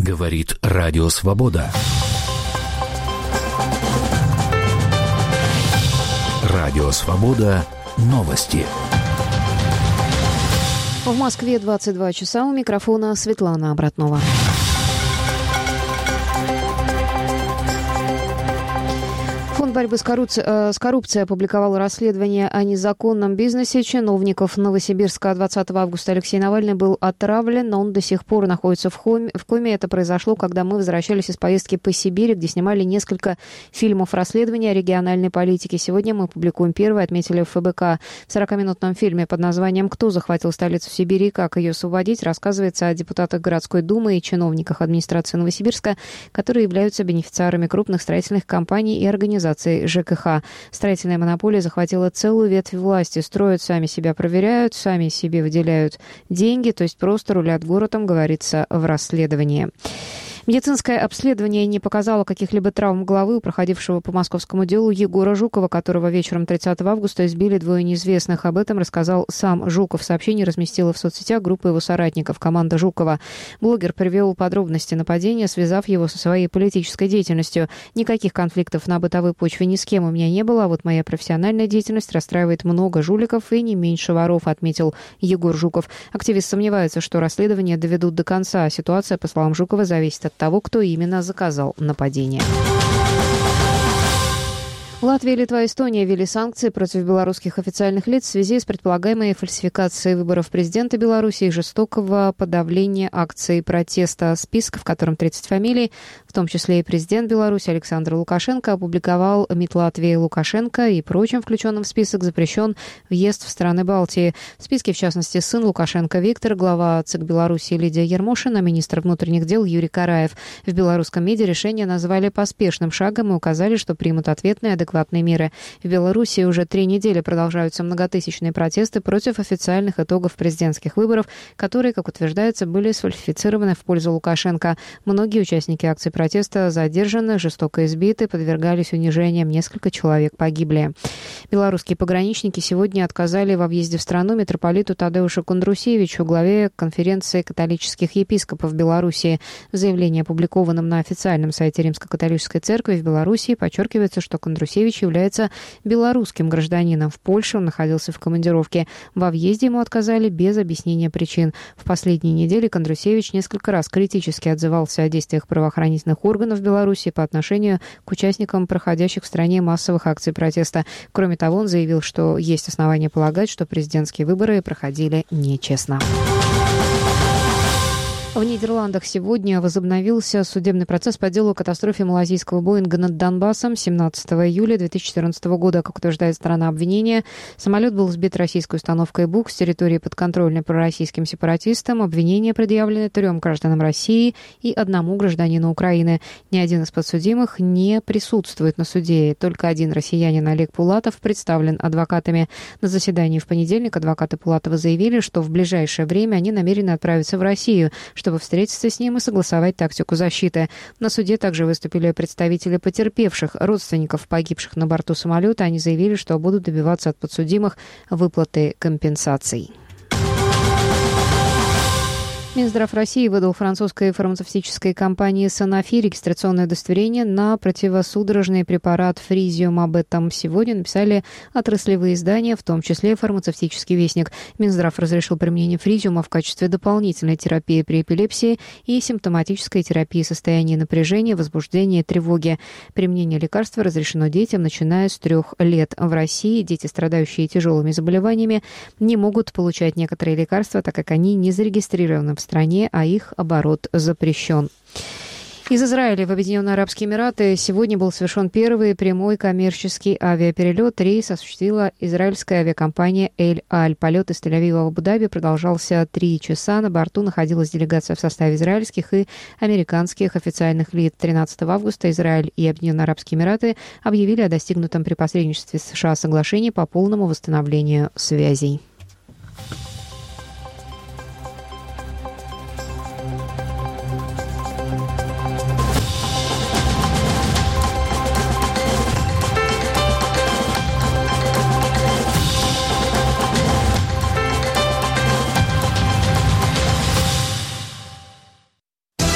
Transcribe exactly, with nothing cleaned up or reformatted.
Говорит Радио Свобода. Радио Свобода. Новости. В Москве двадцать два часа. У микрофона Светлана Обратнова. Фонд борьбы с коррупцией, с коррупцией опубликовал расследование о незаконном бизнесе чиновников Новосибирска. двадцатого августа Алексей Навальный был отравлен, но он до сих пор находится в коме. В коме. Это произошло, когда мы возвращались из поездки по Сибири, где снимали несколько фильмов расследования о региональной политике. Сегодня мы публикуем первый, отметили в эф бэ ка. В сорокаминутном фильме под названием «Кто захватил столицу Сибири и как ее освободить» рассказывается о депутатах городской думы и чиновниках администрации Новосибирска, которые являются бенефициарами крупных строительных компаний и организаций жэ ка ха. Строительная монополия захватила целую ветвь власти. Строят, сами себя проверяют, сами себе выделяют деньги, то есть просто рулят городом, говорится в расследовании. Медицинское обследование не показало каких-либо травм головы у проходившего по московскому делу Егора Жукова, которого вечером тридцатого августа избили двое неизвестных. Об этом рассказал сам Жуков. Сообщение разместила в соцсетях группа его соратников, команда Жукова. Блогер привел подробности нападения, связав его со своей политической деятельностью. Никаких конфликтов на бытовой почве ни с кем у меня не было, а вот моя профессиональная деятельность расстраивает много жуликов и не меньше воров, отметил Егор Жуков. Активист сомневается, что расследование доведут до конца. Ситуация, по словам Жукова, зависит от того, кто именно заказал нападение. Латвия, Литва и Эстония ввели санкции против белорусских официальных лиц в связи с предполагаемой фальсификацией выборов президента Беларуси и жестокого подавления акций протеста. Список, в котором тридцать фамилий, в том числе и президент Беларуси Александр Лукашенко, опубликовал МИД Латвии. Лукашенко и прочим включенным в список запрещен въезд в страны Балтии. В списке, в частности, сын Лукашенко Виктор, глава ЦИК Беларуси Лидия Ермошина, министр внутренних дел Юрий Караев. В белорусском МИДе решение назвали поспешным шагом и указали, что примут ответные адекватные адекватные меры. В Беларуси уже три недели продолжаются многотысячные протесты против официальных итогов президентских выборов, которые, как утверждается, были сфальсифицированы в пользу Лукашенко. Многие участники акций протеста задержаны, жестоко избиты, подвергались унижениям. Несколько человек погибли. Белорусские пограничники сегодня отказали во въезде в страну митрополиту Тадеушу Кондрусевичу, главе конференции католических епископов Беларуси. В заявлении, опубликованном на официальном сайте Римско-католической церкви в Беларуси, подчеркивается, что Кондрусевич является белорусским гражданином. В Польше он находился в командировке. Во въезде ему отказали без объяснения причин. В последние недели Кондрусевич несколько раз критически отзывался о действиях правоохранительных органов Беларуси по отношению к участникам проходящих в стране массовых акций протеста. Кроме того, он заявил, что есть основания полагать, что президентские выборы проходили нечестно. В Нидерландах сегодня возобновился судебный процесс по делу о катастрофе малазийского Боинга над Донбассом семнадцатого июля две тысячи четырнадцатого года. Как утверждает сторона обвинения, самолет был сбит российской установкой БУК с территории, подконтрольной пророссийским сепаратистам. Обвинения предъявлены трем гражданам России и одному гражданину Украины. Ни один из подсудимых не присутствует на суде. Только один россиянин Олег Пулатов представлен адвокатами. На заседании в понедельник адвокаты Пулатова заявили, что в ближайшее время они намерены отправиться в Россию, чтобы встретиться с ним и согласовать тактику защиты. На суде также выступили представители потерпевших, родственников погибших на борту самолета. Они заявили, что будут добиваться от подсудимых выплаты компенсаций. Минздрав России выдал французской фармацевтической компании Sanofi регистрационное удостоверение на противосудорожный препарат Фризиум. Об этом сегодня написали отраслевые издания, в том числе фармацевтический вестник. Минздрав разрешил применение Фризиума в качестве дополнительной терапии при эпилепсии и симптоматической терапии состояния напряжения, возбуждения и тревоги. Применение лекарства разрешено детям, начиная с трех лет. В России дети, страдающие тяжелыми заболеваниями, не могут получать некоторые лекарства, так как они не зарегистрированы в стране, а их оборот запрещен. Из Израиля в Объединенные Арабские Эмираты сегодня был совершен первый прямой коммерческий авиаперелет. Рейс осуществила израильская авиакомпания «Эль-Аль». Полет из Тель-Авива в Абу-Даби продолжался три часа. На борту находилась делегация в составе израильских и американских официальных лиц. тринадцатого августа Израиль и Объединенные Арабские Эмираты объявили о достигнутом при посредничестве США соглашении по полному восстановлению связей.